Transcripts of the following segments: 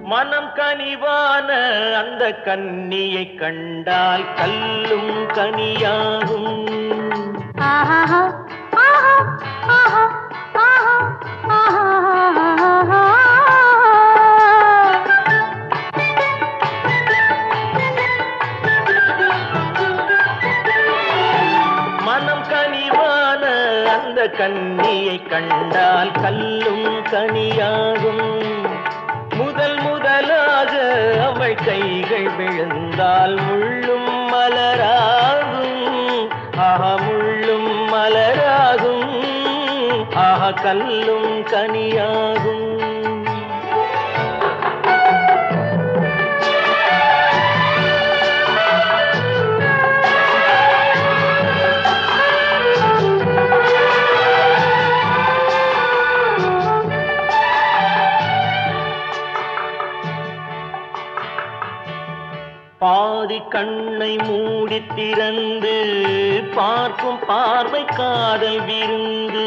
மனம் கனிவான அந்த கன்னியை கண்டால் கல்லும் கனியாகும். ஆஹா ஆஹா ஆஹா ஆஹா. மனம் கனிவான அந்த கன்னியை கண்டால் கல்லும் கனியாகும். முதல் முதலாக அவள் கைகள் விழுந்தால் முள்ளும் மலராகும். முள்ளும் மலராகும். கல்லும் கனியாகும். பாதி கண்ணை மூடி திறந்து பார்க்கும் பார்வை காதல் விருந்து.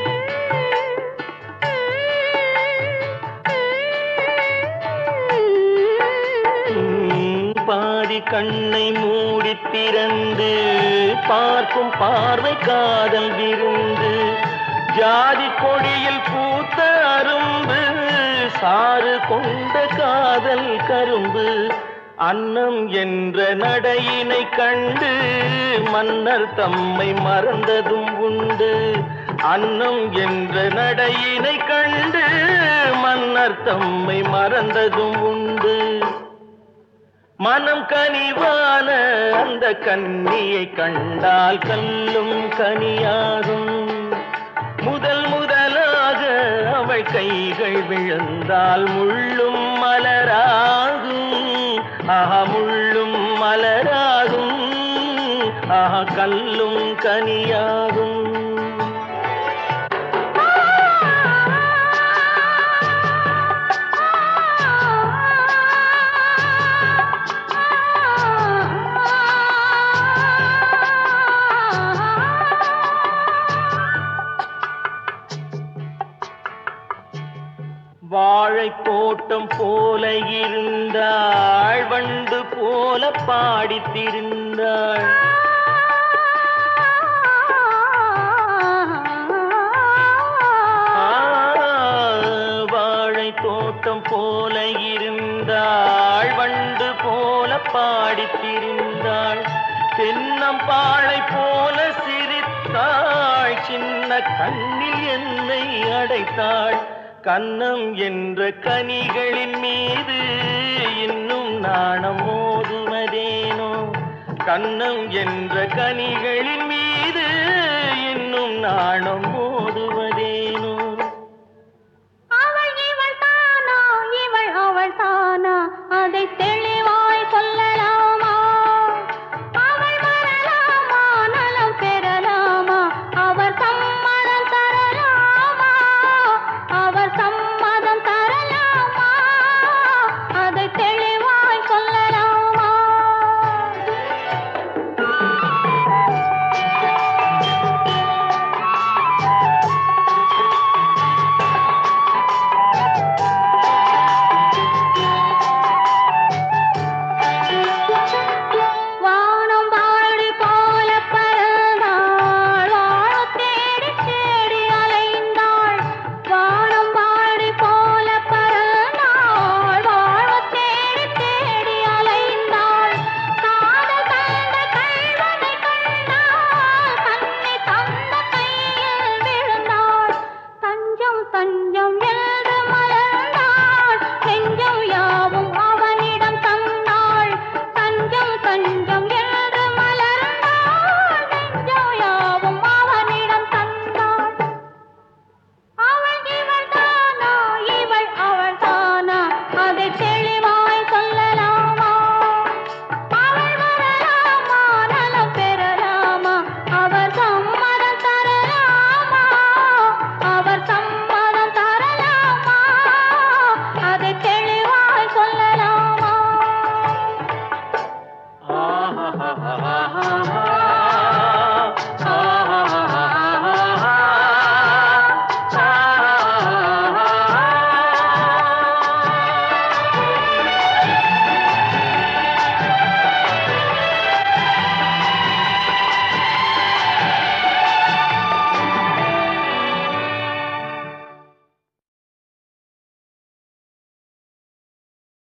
பாதி கண்ணை மூடி திறந்து பார்க்கும் பார்வை காதல் விருந்து. ஜாதி கொடியில் பூத்த அரும்பு சாறு கொண்ட காதல் கரும்பு. அன்னம் என்ற நடையினை கண்டு மன்னர் தம்மை மறந்ததும் உண்டு. அன்னம் என்ற நடையினை கண்டு மன்னர் தம்மை மறந்ததும் உண்டு. மனம் கனிவான அந்த கன்னியை கண்டால் கல்லும் கனியாகும். முதல் முதலாக அவள் கைகள் விழுந்தால் முள்ளும் மலராகும். முள்ளும் மலராகும். கல்லும் கனியாகும். வாழை தோட்டம் போல இருந்தாள், வண்டு போல பாடித்திருந்தாள். வாழை தோட்டம் போல இருந்தாள், வண்டு போல பாடித்திருந்தாள். தென்னம்பாளை போல சிரித்தாள், சின்ன கண்ணில் என்னை அடைத்தாள். கன்னம் என்ற கனிகளின் மீது இன்னும் நாணம் மோதுவதேனோ. கன்னம் என்ற கனிகளின் மீது இன்னும் நாணம் மோதுவதேனோ. அவள் இவள் தானா, இவள் அவள் தானா, அதை தெளிவாய் சொல்ல